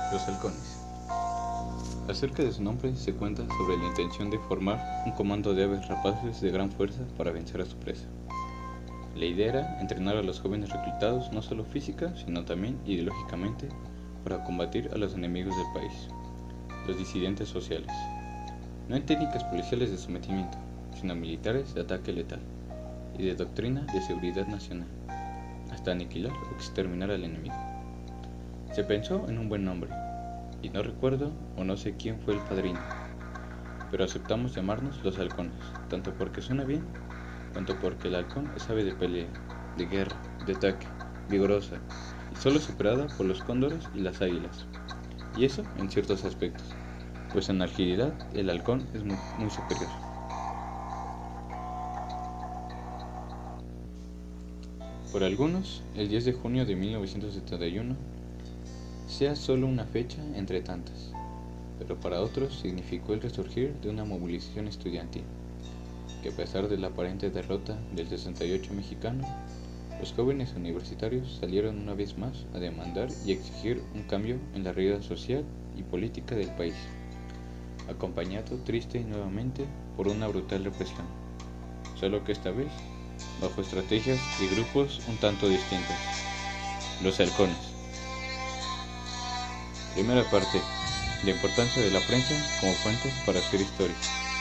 Los halcones. Acerca de su nombre se cuenta sobre la intención de formar un comando de aves rapaces de gran fuerza para vencer a su presa. La idea era entrenar a los jóvenes reclutados no solo física, sino también ideológicamente para combatir a los enemigos del país, los disidentes sociales, no en técnicas policiales de sometimiento, sino militares de ataque letal y de doctrina de seguridad nacional, hasta aniquilar o exterminar al enemigo. Se pensó en un buen nombre, y no recuerdo o no sé quién fue el padrino, pero aceptamos llamarnos los halcones, tanto porque suena bien, cuanto porque el halcón es ave de pelea, de guerra, de ataque, vigorosa, y solo superada por los cóndores y las águilas. Y eso en ciertos aspectos, pues en agilidad el halcón es muy superior. Por algunos, el 10 de junio de 1971 sea solo una fecha entre tantas, pero para otros significó el resurgir de una movilización estudiantil, que a pesar de la aparente derrota del 68 mexicano, los jóvenes universitarios salieron una vez más a demandar y exigir un cambio en la realidad social y política del país, acompañado triste y nuevamente por una brutal represión, solo que esta vez bajo estrategias y grupos un tanto distintos. Los halcones. Primera parte. La importancia de la prensa como fuente para hacer historia.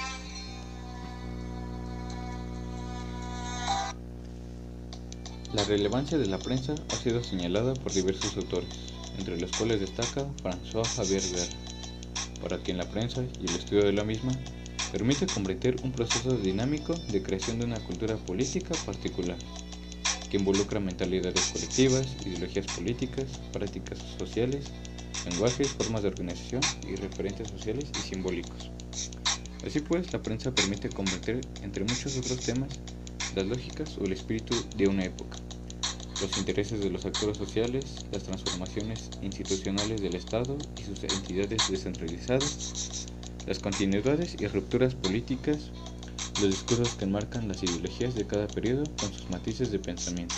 La relevancia de la prensa ha sido señalada por diversos autores, entre los cuales destaca François Javier Guerra, para quien la prensa y el estudio de la misma permite comprender un proceso dinámico de creación de una cultura política particular, que involucra mentalidades colectivas, ideologías políticas, prácticas sociales, lenguajes, formas de organización y referentes sociales y simbólicos. Así pues, la prensa permite comprender, entre muchos otros temas, las lógicas o el espíritu de una época, los intereses de los actores sociales, las transformaciones institucionales del Estado y sus entidades descentralizadas, las continuidades y rupturas políticas, los discursos que enmarcan las ideologías de cada periodo con sus matices de pensamiento.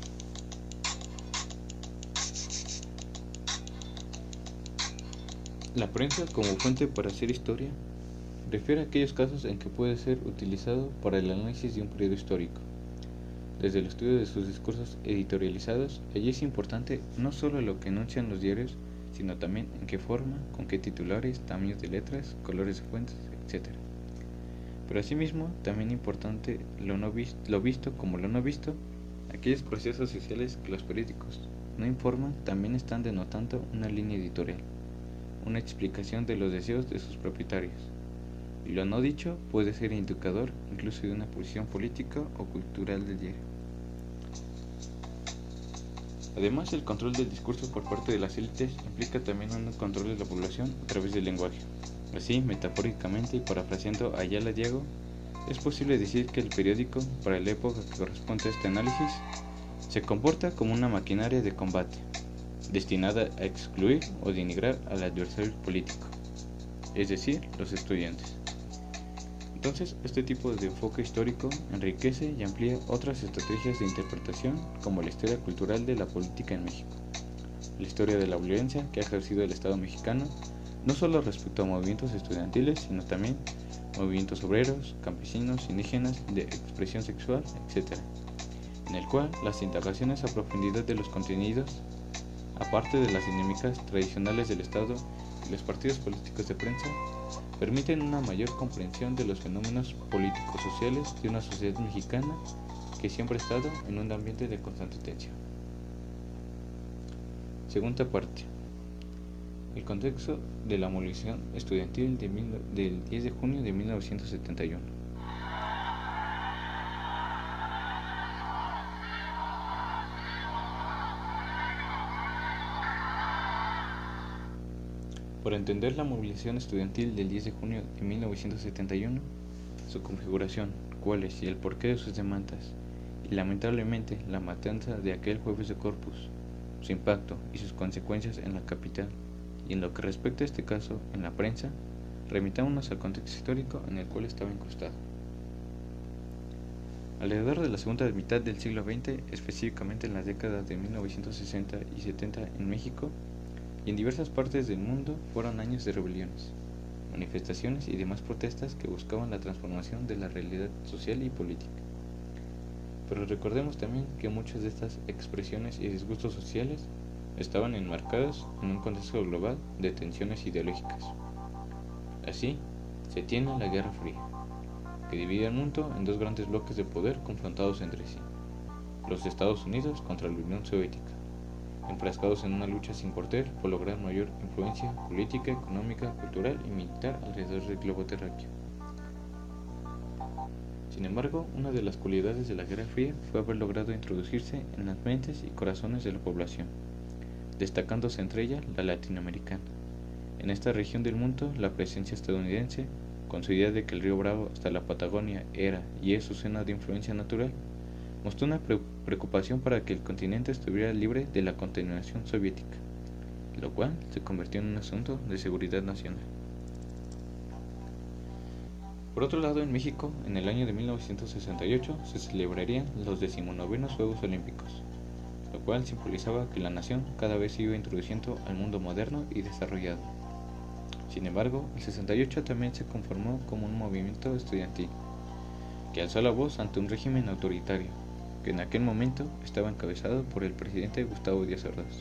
La prensa como fuente para hacer historia refiere a aquellos casos en que puede ser utilizado para el análisis de un periodo histórico. Desde el estudio de sus discursos editorializados, allí es importante no solo lo que enuncian los diarios, sino también en qué forma, con qué titulares, tamaños de letras, colores de fuentes, etc. Pero asimismo, también importante lo visto como lo no visto, aquellos procesos sociales que los periódicos no informan también están denotando una línea editorial, una explicación de los deseos de sus propietarios. Y lo no dicho puede ser indicador incluso de una posición política o cultural del diario. Además, el control del discurso por parte de las élites implica también un control de la población a través del lenguaje. Así, metafóricamente y parafraseando a Ayala Diego, es posible decir que el periódico, para la época que corresponde a este análisis, se comporta como una maquinaria de combate, destinada a excluir o denigrar al adversario político, es decir, los estudiantes. Entonces, este tipo de enfoque histórico enriquece y amplía otras estrategias de interpretación como la historia cultural de la política en México, la historia de la violencia que ha ejercido el Estado mexicano, no solo respecto a movimientos estudiantiles, sino también movimientos obreros, campesinos, indígenas, de expresión sexual, etc., en el cual las indagaciones a profundidad de los contenidos, aparte de las dinámicas tradicionales del Estado y los partidos políticos de prensa, permiten una mayor comprensión de los fenómenos políticos sociales de una sociedad mexicana que siempre ha estado en un ambiente de constante tensión. Segunda parte. El contexto de la movilización estudiantil del 10 de junio de 1971. Para entender la movilización estudiantil del 10 de junio de 1971, su configuración, cuáles y el porqué de sus demandas, y lamentablemente la matanza de aquel jueves de Corpus, su impacto y sus consecuencias en la capital, y en lo que respecta a este caso en la prensa, remitámonos al contexto histórico en el cual estaba incrustado. Alrededor de la segunda mitad del siglo XX, específicamente en las décadas de 1960 y 70 en México, y en diversas partes del mundo fueron años de rebeliones, manifestaciones y demás protestas que buscaban la transformación de la realidad social y política. Pero recordemos también que muchas de estas expresiones y disgustos sociales estaban enmarcados en un contexto global de tensiones ideológicas. Así, se tiene la Guerra Fría, que divide el mundo en dos grandes bloques de poder confrontados entre sí: los Estados Unidos contra la Unión Soviética, enfrascados en una lucha sin cuartel por lograr mayor influencia política, económica, cultural y militar alrededor del globo terráqueo. Sin embargo, una de las cualidades de la Guerra Fría fue haber logrado introducirse en las mentes y corazones de la población, destacándose entre ellas la latinoamericana. En esta región del mundo, la presencia estadounidense, con su idea de que el río Bravo hasta la Patagonia era y es su zona de influencia natural, mostró una preocupación para que el continente estuviera libre de la contaminación soviética, lo cual se convirtió en un asunto de seguridad nacional. Por otro lado, en México, en el año de 1968 se celebrarían los 19º Juegos Olímpicos, lo cual simbolizaba que la nación cada vez se iba introduciendo al mundo moderno y desarrollado. Sin embargo, el 68 también se conformó como un movimiento estudiantil, que alzó la voz ante un régimen autoritario, que en aquel momento estaba encabezado por el presidente Gustavo Díaz Ordaz.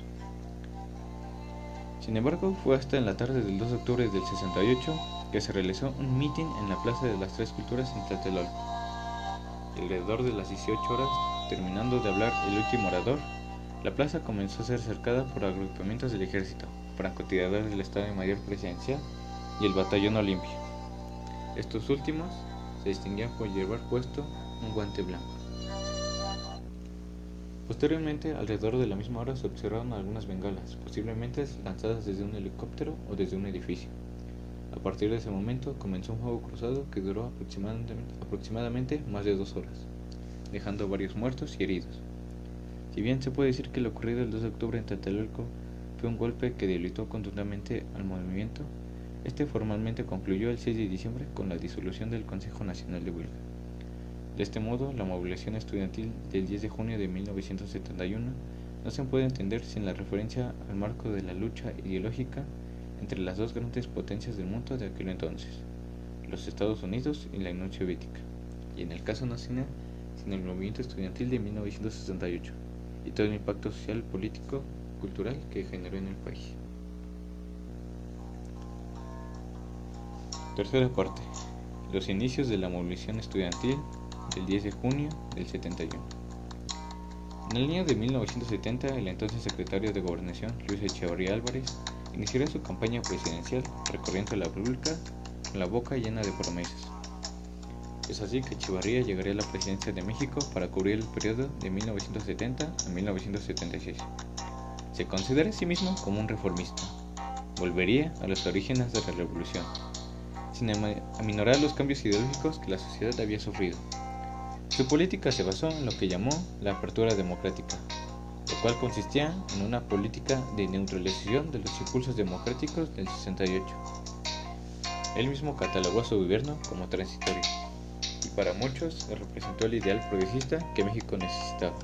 Sin embargo, fue hasta en la tarde del 2 de octubre del 68 que se realizó un mitin en la Plaza de las Tres Culturas en Tlatelolco. Alrededor de las 18 horas, terminando de hablar el último orador, la plaza comenzó a ser cercada por agrupamientos del ejército, francotiradores del Estado Mayor Presidencial y el Batallón Olimpia. Estos últimos se distinguían por llevar puesto un guante blanco. Posteriormente, alrededor de la misma hora se observaron algunas bengalas, posiblemente lanzadas desde un helicóptero o desde un edificio. A partir de ese momento comenzó un fuego cruzado que duró aproximadamente más de 2 horas, dejando varios muertos y heridos. Si bien se puede decir que lo ocurrido el 2 de octubre en Tlatelolco fue un golpe que debilitó contundentemente al movimiento, este formalmente concluyó el 6 de diciembre con la disolución del Consejo Nacional de Huelga. De este modo, la movilización estudiantil del 10 de junio de 1971 no se puede entender sin la referencia al marco de la lucha ideológica entre las dos grandes potencias del mundo de aquel entonces, los Estados Unidos y la Unión Soviética, y en el caso nacional, sin el movimiento estudiantil de 1968 y todo el impacto social, político, cultural que generó en el país. Tercera parte: los inicios de la movilización estudiantil del 10 de junio del 71. En el año de 1970, el entonces secretario de Gobernación, Luis Echeverría Álvarez, iniciaría su campaña presidencial recorriendo la República con la boca llena de promesas. Es así que Echeverría llegaría a la presidencia de México para cubrir el periodo de 1970 a 1976. Se considera a sí mismo como un reformista. Volvería a los orígenes de la revolución, sin aminorar los cambios ideológicos que la sociedad había sufrido. Su política se basó en lo que llamó la apertura democrática, lo cual consistía en una política de neutralización de los impulsos democráticos del 68. Él mismo catalogó a su gobierno como transitorio, y para muchos representó el ideal progresista que México necesitaba.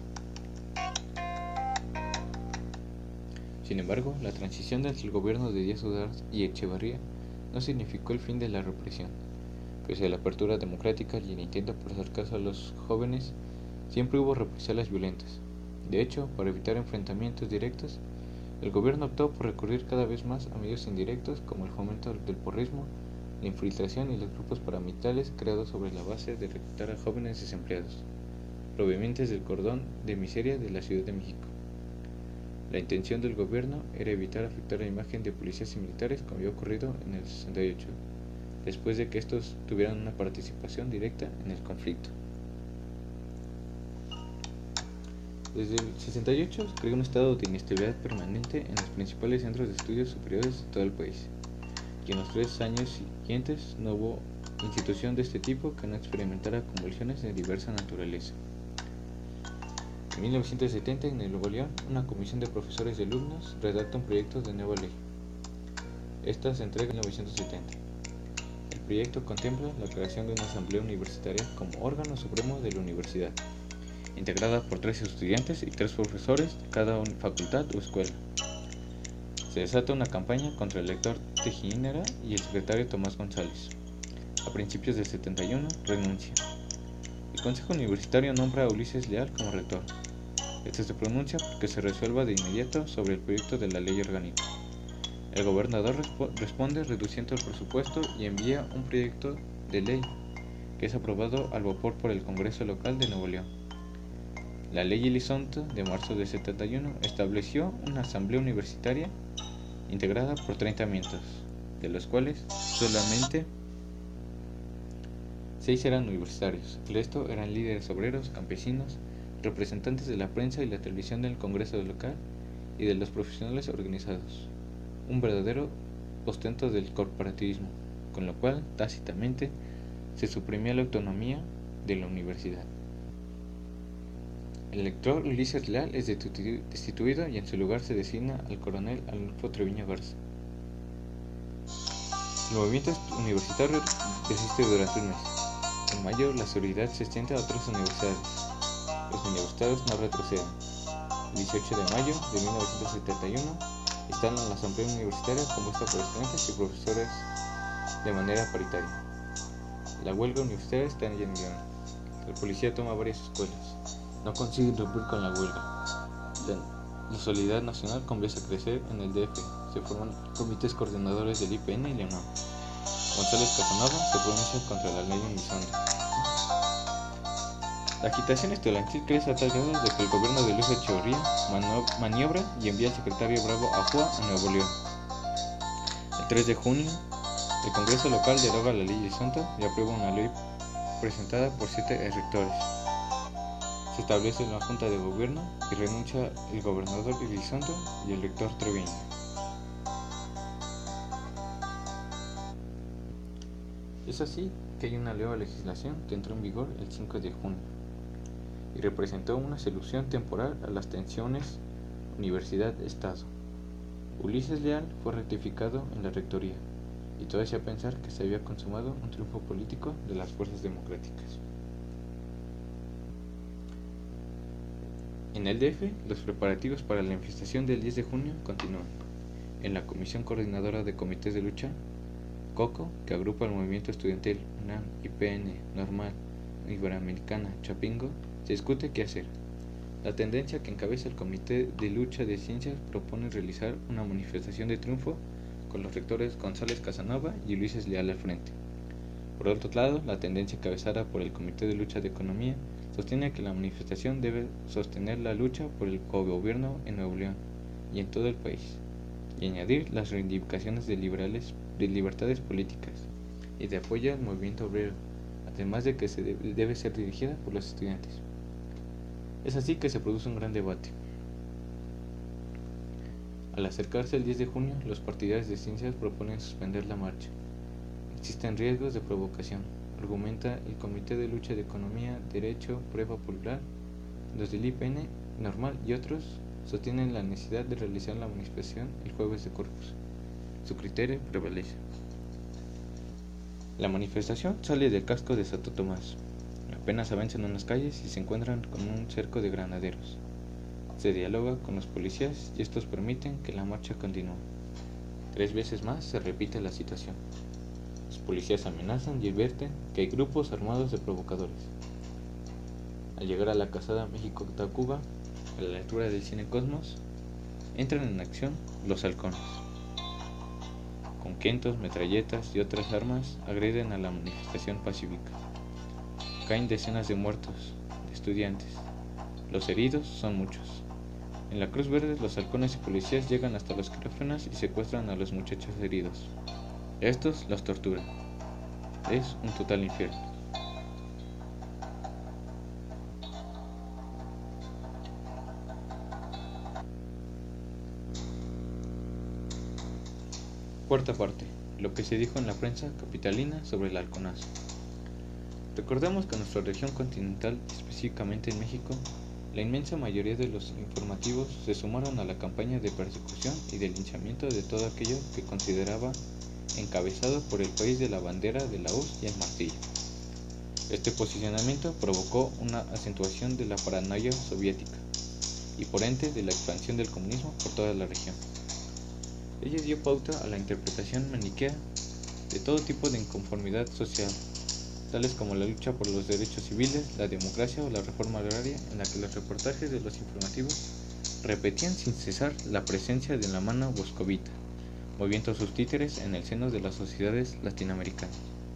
Sin embargo, la transición entre el gobierno de Díaz Ordaz y Echeverría no significó el fin de la represión. Pese a la apertura democrática y el intento por hacer caso a los jóvenes, siempre hubo represalias violentas. De hecho, para evitar enfrentamientos directos, el gobierno optó por recurrir cada vez más a medios indirectos como el fomento del porrismo, la infiltración y los grupos paramilitares creados sobre la base de reclutar a jóvenes desempleados, provenientes del cordón de miseria de la Ciudad de México. La intención del gobierno era evitar afectar la imagen de policías y militares como había ocurrido en el 68, después de que estos tuvieran una participación directa en el conflicto. Desde el 68 se creó un estado de inestabilidad permanente en los principales centros de estudios superiores de todo el país, y en los 3 años siguientes no hubo institución de este tipo que no experimentara convulsiones de diversa naturaleza. En 1970, en el Nuevo León, una comisión de profesores y alumnos redacta un proyecto de nueva ley. Esta se entrega en 1970. El proyecto contempla la creación de una asamblea universitaria como órgano supremo de la universidad, integrada por 3 estudiantes y 3 profesores de cada facultad o escuela. Se desata una campaña contra el rector Tejinera y el secretario Tomás González. A principios del 71 renuncia. El Consejo Universitario nombra a Ulises Leal como rector. Este se pronuncia porque se resuelva de inmediato sobre el proyecto de la ley orgánica. El gobernador responde reduciendo el presupuesto y envía un proyecto de ley que es aprobado al vapor por el Congreso Local de Nuevo León. La Ley Elizondo de marzo de 71 estableció una asamblea universitaria integrada por 30 miembros, de los cuales solamente 6 eran universitarios. El resto eran líderes obreros, campesinos, representantes de la prensa y la televisión del Congreso local y de los profesionales organizados. Un verdadero ostento del corporativismo, con lo cual tácitamente se suprimía la autonomía de la universidad. El rector Ulises Leal es destituido y en su lugar se designa al coronel Adolfo Treviño Garza. El movimiento universitario resiste durante un mes. En mayo, la solidaridad se extiende a otras universidades. Los universitarios no retroceden. El 18 de mayo de 1971 instalan la asamblea universitaria compuesta por estudiantes y profesores de manera paritaria. La huelga universitaria está en León. La policía toma varias escuelas. No consiguen romper con la huelga. La solidaridad nacional comienza a crecer en el DF. Se forman comités coordinadores del IPN y la UNAM. González Casanova se pronuncia contra la ley Elizondo. La agitación estudiantil crece a tal grado de que el gobierno de Luis Echeverría maniobra y envía al secretario Bravo Ajua a Nuevo León. El 3 de junio, el Congreso local deroga la ley Elizondo y aprueba una ley presentada por 7 rectores. Se establece una junta de gobierno y renuncia el gobernador Elizondo y el rector Treviño. Es así que hay una nueva legislación que entró en vigor el 5 de junio y representó una solución temporal a las tensiones universidad-estado. Ulises Leal fue rectificado en la rectoría y todo hacía pensar que se había consumado un triunfo político de las fuerzas democráticas. En el DF, los preparativos para la manifestación del 10 de junio continúan. En la Comisión Coordinadora de Comités de Lucha, COCO, que agrupa el movimiento estudiantil UNAM, IPN, Normal, Iberoamericana, Chapingo, se discute qué hacer. La tendencia que encabeza el Comité de Lucha de Ciencias propone realizar una manifestación de triunfo con los rectores González Casanova y Ulises Leal al frente. Por otro lado, la tendencia encabezada por el Comité de Lucha de Economía sostiene que la manifestación debe sostener la lucha por el cogobierno en Nuevo León y en todo el país, y añadir las reivindicaciones de libertades políticas y de apoyo al movimiento obrero, además de que debe ser dirigida por los estudiantes. Es así que se produce un gran debate. Al acercarse el 10 de junio, los partidarios de ciencias proponen suspender la marcha. Existen riesgos de provocación, argumenta el Comité de Lucha de Economía, Derecho, Prueba Popular. Los del IPN, Normal y otros sostienen la necesidad de realizar la manifestación el jueves de Corpus. Su criterio prevalece. La manifestación sale del casco de Santo Tomás. Apenas avanzan unas calles y se encuentran con un cerco de granaderos. Se dialoga con los policías y estos permiten que la marcha continúe. 3 veces más se repite la situación. Los policías amenazan y advierten que hay grupos armados de provocadores. Al llegar a la calzada México-Tacuba, a la altura del Cine Cosmos, entran en acción los halcones. Con quentos, metralletas y otras armas agreden a la manifestación pacífica. Caen decenas de muertos, de estudiantes. Los heridos son muchos. En la Cruz Verde, los halcones y policías llegan hasta los quirófanos y secuestran a los muchachos heridos. Estos los torturan. Es un total infierno. Cuarta parte. Lo que se dijo en la prensa capitalina sobre el halconazo. Recordemos que en nuestra región continental, específicamente en México, la inmensa mayoría de los informativos se sumaron a la campaña de persecución y de linchamiento de todo aquello que consideraba encabezado por el país de la bandera de la URSS y el martillo. Este posicionamiento provocó una acentuación de la paranoia soviética y por ende de la expansión del comunismo por toda la región. Ella dio pauta a la interpretación maniquea de todo tipo de inconformidad social, tales como la lucha por los derechos civiles, la democracia o la reforma agraria, en la que los reportajes de los informativos repetían sin cesar la presencia de la mano moscovita, moviendo sus títeres en el seno de las sociedades latinoamericanas.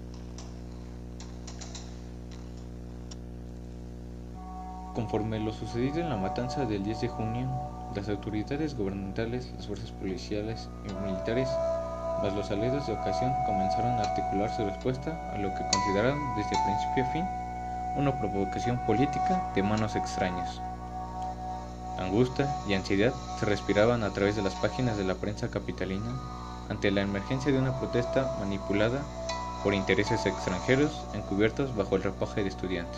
Conforme lo sucedido en la matanza del 10 de junio, las autoridades gubernamentales, las fuerzas policiales y militares, más los aliados de ocasión, comenzaron a articular su respuesta a lo que consideraron desde principio a fin una provocación política de manos extrañas. Angustia y ansiedad se respiraban a través de las páginas de la prensa capitalina ante la emergencia de una protesta manipulada por intereses extranjeros encubiertos bajo el ropaje de estudiantes.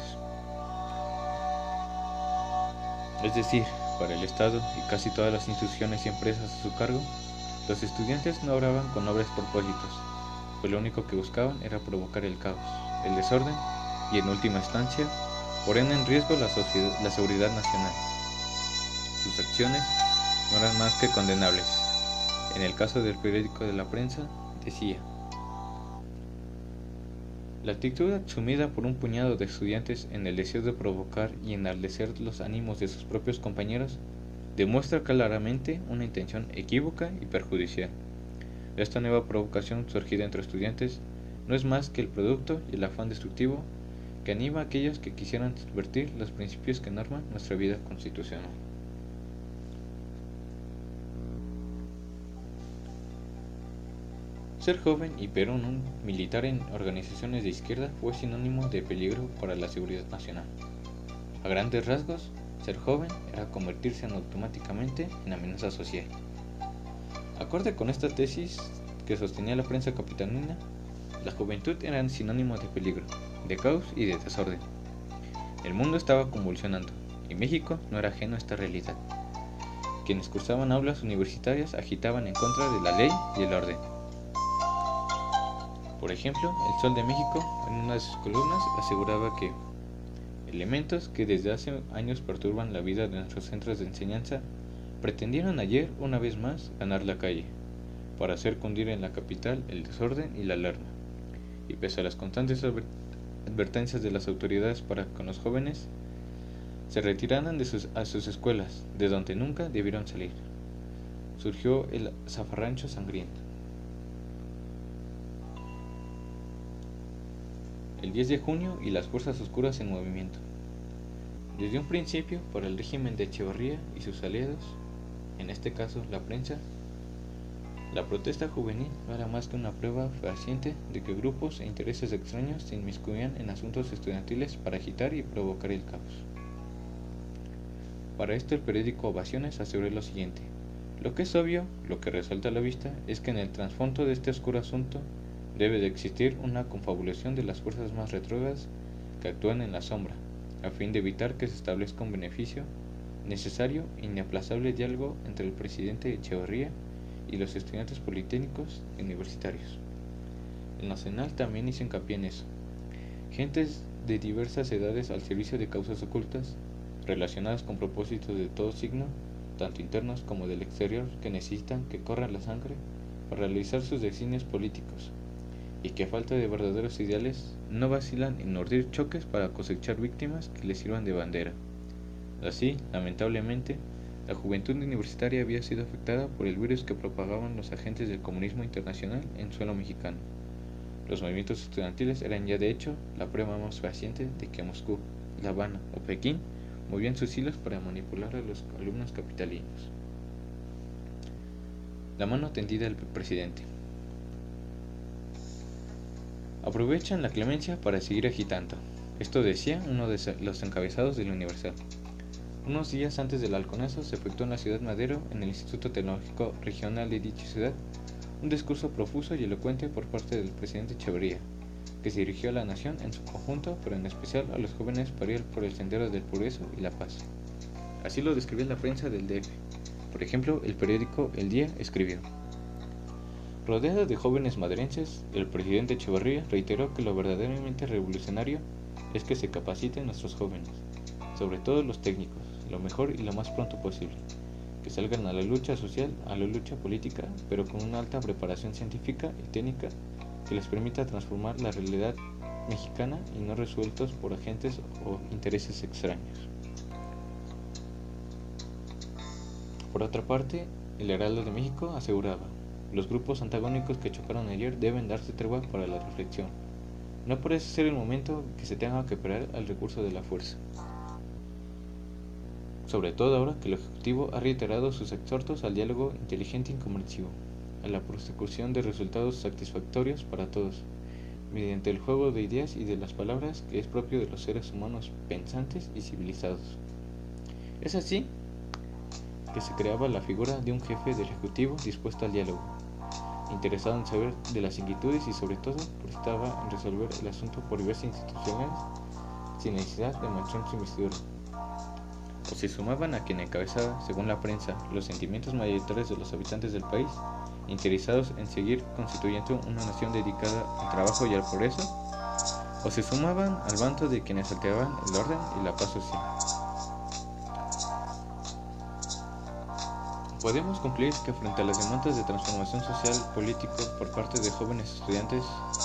Es decir, para el Estado y casi todas las instituciones y empresas a su cargo, los estudiantes no obraban con nobles propósitos, pues lo único que buscaban era provocar el caos, el desorden y, en última instancia, poner en riesgo la seguridad nacional. Sus acciones no eran más que condenables. En el caso del periódico de la prensa, decía: la actitud asumida por un puñado de estudiantes en el deseo de provocar y enardecer los ánimos de sus propios compañeros demuestra claramente una intención equívoca y perjudicial. Esta nueva provocación surgida entre estudiantes no es más que el producto y el afán destructivo que anima a aquellos que quisieran subvertir los principios que norman nuestra vida constitucional. Ser joven y un militar en organizaciones de izquierda fue sinónimo de peligro para la seguridad nacional. A grandes rasgos, ser joven era convertirse automáticamente en amenaza social. Acorde con esta tesis que sostenía la prensa capitalina, la juventud era sinónimo de peligro, de caos y de desorden. El mundo estaba convulsionando, y México no era ajeno a esta realidad. Quienes cursaban aulas universitarias agitaban en contra de la ley y el orden. Por ejemplo, El Sol de México, en una de sus columnas, aseguraba que elementos que desde hace años perturban la vida de nuestros centros de enseñanza pretendieron ayer, una vez más, ganar la calle, para hacer cundir en la capital el desorden y la alarma. Y pese a las constantes advertencias de las autoridades para que los jóvenes se retiraran a sus escuelas, de donde nunca debieron salir, surgió el zafarrancho sangriento. El 10 de junio y las fuerzas oscuras en movimiento. Desde un principio, para el régimen de Echeverría y sus aliados, en este caso la prensa, la protesta juvenil no era más que una prueba fehaciente de que grupos e intereses extraños se inmiscuían en asuntos estudiantiles para agitar y provocar el caos. Para esto el periódico Ovaciones aseguró lo siguiente: lo que es obvio, lo que resalta a la vista, es que en el trasfondo de este oscuro asunto debe de existir una confabulación de las fuerzas más retrógradas que actúan en la sombra, a fin de evitar que se establezca un beneficio, necesario e inaplazable diálogo entre el presidente Echeverría y los estudiantes politécnicos y universitarios. El Nacional también hizo hincapié en eso. Gentes de diversas edades al servicio de causas ocultas, relacionadas con propósitos de todo signo, tanto internos como del exterior, que necesitan que corra la sangre para realizar sus designios políticos, y que a falta de verdaderos ideales no vacilan en urdir choques para cosechar víctimas que les sirvan de bandera. Así, lamentablemente, la juventud universitaria había sido afectada por el virus que propagaban los agentes del comunismo internacional en suelo mexicano. Los movimientos estudiantiles eran ya de hecho la prueba más fehaciente de que Moscú, La Habana o Pekín movían sus hilos para manipular a los alumnos capitalinos. La mano tendida al presidente. Aprovechan la clemencia para seguir agitando. Esto decía uno de los encabezados del Universal. Unos días antes del halconazo se efectuó en la ciudad Madero, en el Instituto Tecnológico Regional de dicha ciudad, un discurso profuso y elocuente por parte del presidente Echeverría, que se dirigió a la nación en su conjunto, pero en especial a los jóvenes para ir por el sendero del progreso y la paz. Así lo describió la prensa del DF. Por ejemplo, el periódico El Día escribió: rodeado de jóvenes madrenses, el presidente Echeverría reiteró que lo verdaderamente revolucionario es que se capaciten nuestros jóvenes, sobre todo los técnicos, lo mejor y lo más pronto posible, que salgan a la lucha social, a la lucha política, pero con una alta preparación científica y técnica que les permita transformar la realidad mexicana y no resueltos por agentes o intereses extraños. Por otra parte, el Heraldo de México aseguraba: los grupos antagónicos que chocaron ayer deben darse tregua para la reflexión. No parece ser el momento que se tenga que operar al recurso de la fuerza. Sobre todo ahora que el Ejecutivo ha reiterado sus exhortos al diálogo inteligente y comprensivo, a la persecución de resultados satisfactorios para todos, mediante el juego de ideas y de las palabras que es propio de los seres humanos pensantes y civilizados. Es así que se creaba la figura de un jefe del Ejecutivo dispuesto al diálogo, interesado en saber de las inquietudes y sobre todo prestaba en resolver el asunto por diversas instituciones sin necesidad de manchar su investidura. O se sumaban a quien encabezaba, según la prensa, los sentimientos mayoritarios de los habitantes del país, interesados en seguir constituyendo una nación dedicada al trabajo y al progreso, o se sumaban al bando de quienes alteraban el orden y la paz social. Podemos concluir que frente a las demandas de transformación social político por parte de jóvenes estudiantes,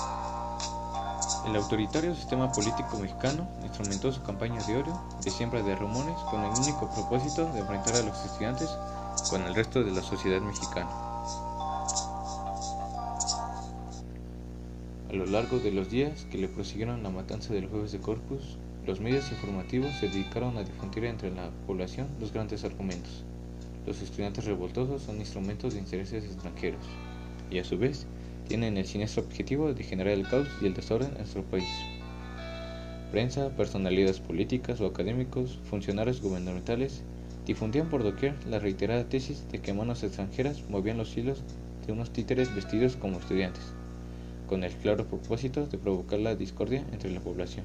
el autoritario sistema político mexicano instrumentó su campaña de odio, de siembra de rumores, con el único propósito de enfrentar a los estudiantes con el resto de la sociedad mexicana. A lo largo de los días que le prosiguieron la matanza del Jueves de Corpus, los medios informativos se dedicaron a difundir entre la población dos grandes argumentos: los estudiantes revoltosos son instrumentos de intereses extranjeros, y a su vez tienen el siniestro objetivo de generar el caos y el desorden en nuestro país. Prensa, personalidades políticas o académicos, funcionarios gubernamentales, difundían por doquier la reiterada tesis de que manos extranjeras movían los hilos de unos títeres vestidos como estudiantes, con el claro propósito de provocar la discordia entre la población.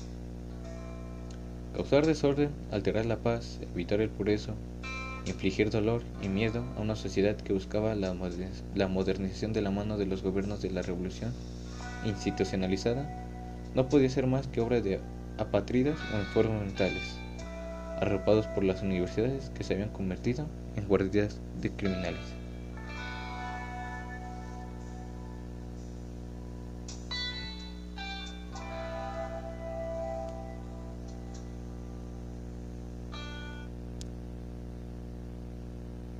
Causar desorden, alterar la paz, evitar el progreso, infligir dolor y miedo a una sociedad que buscaba la modernización de la mano de los gobiernos de la revolución institucionalizada, no podía ser más que obra de apátridas o enfermos mentales, arropados por las universidades que se habían convertido en guardias de criminales.